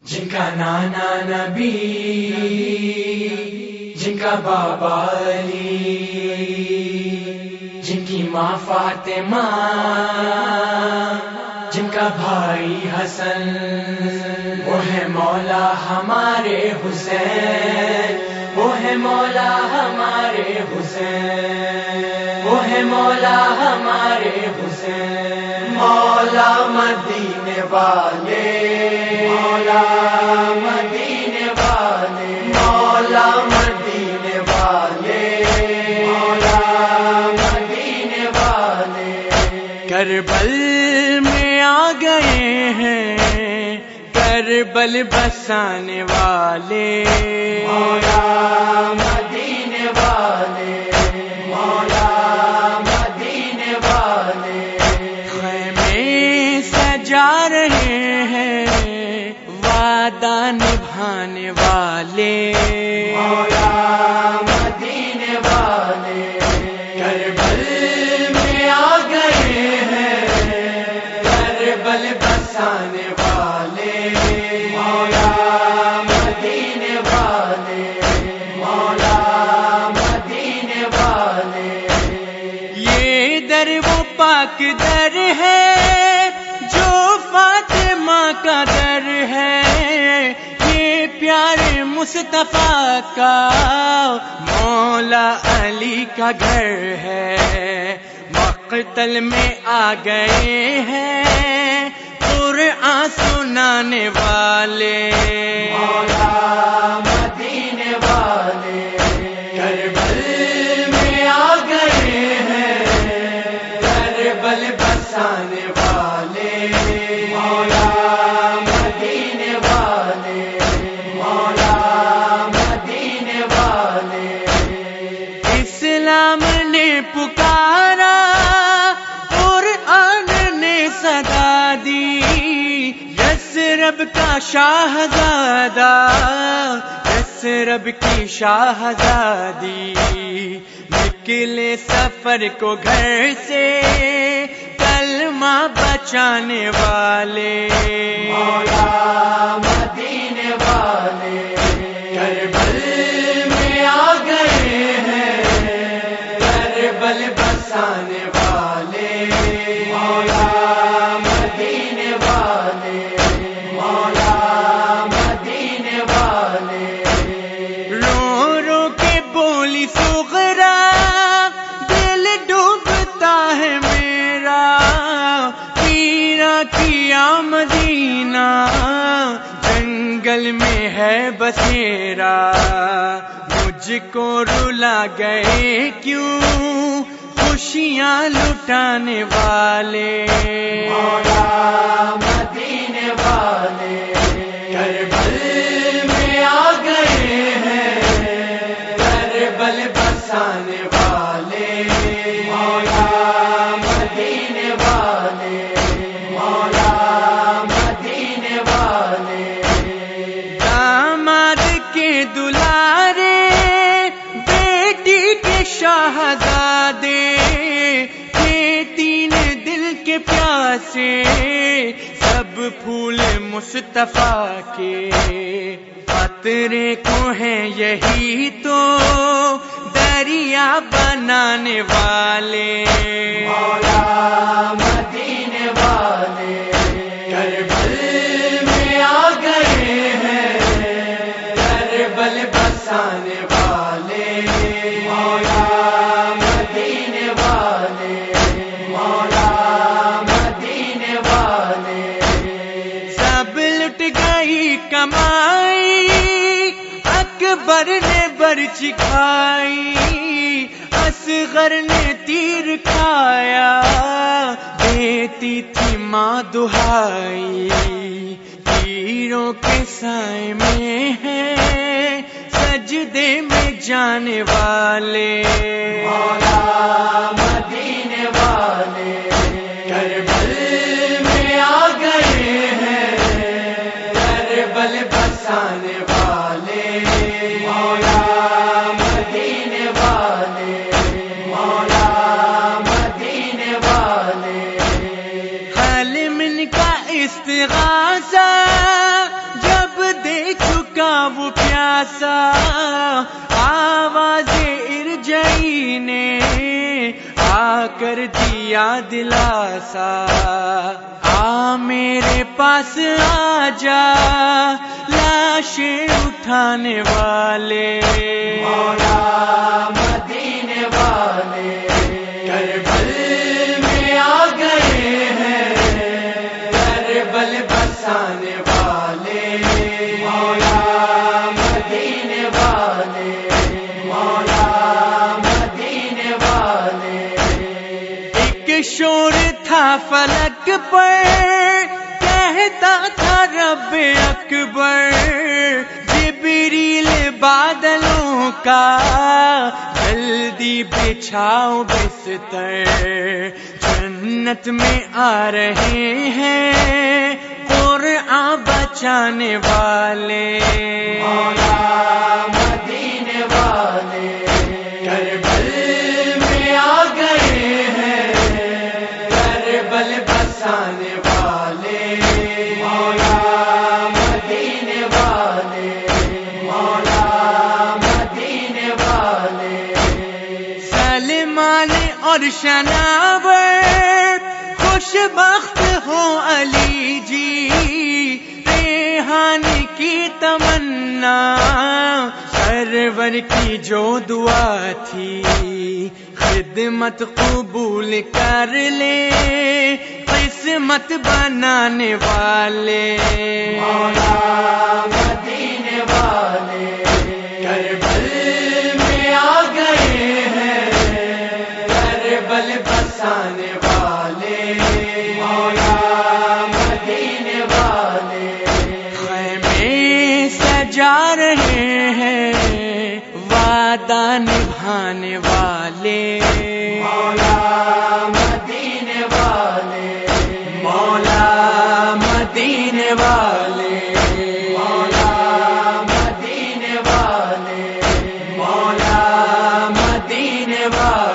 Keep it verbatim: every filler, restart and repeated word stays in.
جن کا نانا نبی، جن کا بابا علی، جن کی ماں فاطمہ، جن کا بھائی حسن، وہ ہے مولا ہمارے حسین، وہ ہے مولا ہمارے حسین، وہ ہے مولا ہمارے حسین، مولا مدینے والے، مولا مدینے والے، مولا مدینے والے، مولا مدینے والے، کربل میں آ گئے ہیں کربل بسانے والے، مولا مدینے والے، مولا مدینے والے، خیمے سجا رہے ہیں وعدہ نبھانے والے، مولا مدینے والے، کربل میں آ گئے ہیں کربل بسانے والے، مولا مدینے والے، مولا مدینے والے، یہ در وہ پاک در ہے جو فاطمہ کا در ہے، یہ پیارے مصطفیٰ کا مولا علی کا گھر ہے، مقتل میں آ گئے ہیں قرآن سنانے والے، مولا مدینے والے، کربل میں آ گئے ہیں کربل بسانے والے، مولا مدینے والے، مولا مدینے والے، اسلام نے پکارا قرآن نے صدا دی، یثرب کا شاہزادہ، یثرب کی شاہزادی، نکلے سفر کو گھر سے کلمہ بچانے والے، مولا مدینے والے، کربل میں آ گئے ہیں کربل بسانے والے، مولا مدینے والے، مولا مدینے والے، رو رو کے بولی سغرا دل ڈوبتا ہے میرا، پیرا کیا مدینہ جنگل میں ہے بسیرا، مجھ کو رلا گئے کیوں خوشیاں لٹانے والے، مولا مدینے والے، کربل میں آ گئے ہیں کربل بسانے والے، مولا مدینے والے، مولا مدینے والے، داماد کے دلارے بیٹی کے شاہزادے، تین دل کے پیاسے سب پھول مصطفیٰ کے، قطرے کو ہیں یہی تو دریا بنانے والے، مولا مدینے والے، کربل میں آ گئے ہیں کربل بسانے والے، مولا مدینے والے، مولا مدینے والے، سب لٹ گئی کمائی اکبر نے برچ کھائی، اصغر نے تیر کھایا دیتی تھی ماں دہائی، تیروں کے سائے میں ہیں سجدے میں جانے والے، مولا مدینے والے، کربل میں آ گئے ہیں کربل بسانے والے، مولا مدینے والے، مولا مدینے والے، حلم کا استغاثہ جب سا آواز ارجعی نے آ کر دیا دلاسا، آ میرے پاس آ جا لاشیں اٹھانے والے، مولا مدینے والے کربل میں آ گئے ہیں، کربل بسانے والے، مولا مدینے والے، مولا مدینے والے۔ ایک شور تھا فلک پر کہتا تھا رب اکبر، جبریل بادلوں کا جلدی بچھاؤ بستر، جنت میں آ رہے ہیں قرآن بچانے والے، مولا مدینے والے کربل میں آ گئے ہیں، کربل بسانے والے، مولا مدینے والے، مولا مدینے والے۔ سلمان اور شناور خوش بخت ہو علی جی، ریحان کی تمنا سرور کی جو دعا تھی، خدمت قبول کر لے قسمت بنانے والے، مولا مدینے والے کربل میں آ گئے ہیں، کربل بسانے والے، مولا مدینے والے۔ خیمے سجا رہے ہیں وعدہ نبھانے والے، مولا مدینے والے، مولا مدینے والے، مولا مدینے والے، مولا مدینے والے۔